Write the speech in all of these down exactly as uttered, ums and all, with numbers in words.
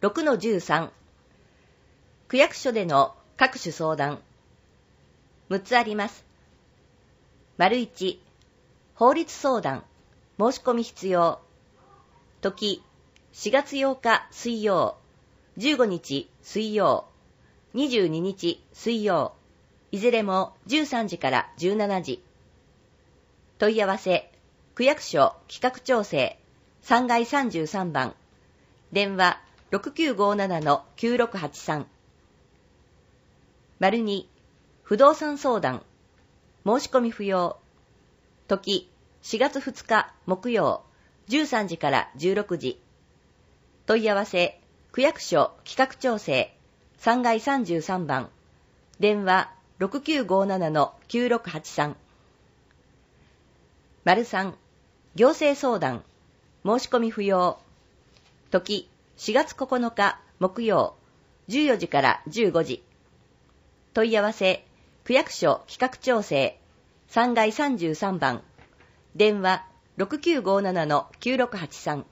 ろくのじゅうさん 区役所での各種相談むっつあります。丸いち法律相談申し込み必要時しがつようか水曜じゅうごにち水曜にじゅうににち水曜いずれもじゅうさんじからじゅうしちじ問い合わせ区役所企画調整さんがいさんじゅうさんばん電話 ろくきゅうごななのきゅうろくはちさん 丸に不動産相談申し込み不要時しがつふつか木曜じゅうさんじからじゅうろくじ問い合わせ区役所企画調整さんがいさんじゅうさんばん電話 ろくきゅうごななのきゅうろくはちさん 丸さん行政相談申し込み不要時しがつここのか木曜じゅうよじからじゅうごじ問い合わせ区役所企画調整さんがいさんじゅうさんばん電話 ろくきゅうごななのきゅうろくはちさん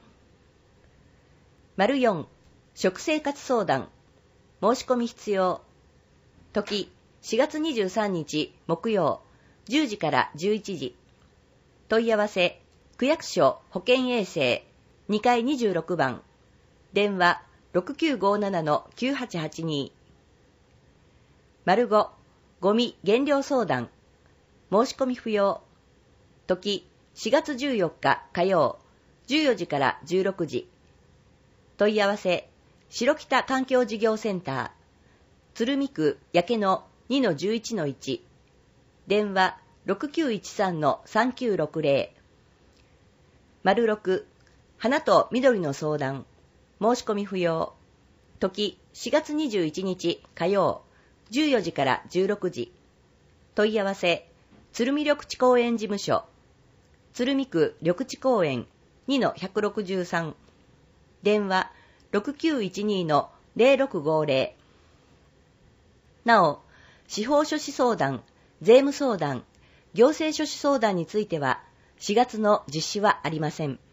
丸よん食生活相談申し込み必要時しがつにじゅうさんにち木曜じゅうじからじゅういちじ問い合わせ区役所保健衛生にかいにじゅうろくばん電話 ろくきゅうごななのきゅうはちはちに 丸ごゴミ減量相談申し込み不要時しがつじゅうよっか火曜じゅうよじからじゅうろくじ問い合わせ白北環境事業センター鶴見区焼野 にのじゅういちのいち 電話 ろくきゅういちさんのさんきゅうろくぜろ 丸ろく花と緑の相談申し込み不要時しがつにじゅういちにち火曜じゅうよじからじゅうろくじ問い合わせ鶴見緑地公園事務所鶴見区緑地公園 にのひゃくろくじゅうさん 電話 ろくきゅういちにのぜろろくごぜろ なお司法書士相談税務相談行政書士相談についてはしがつの実施はありません。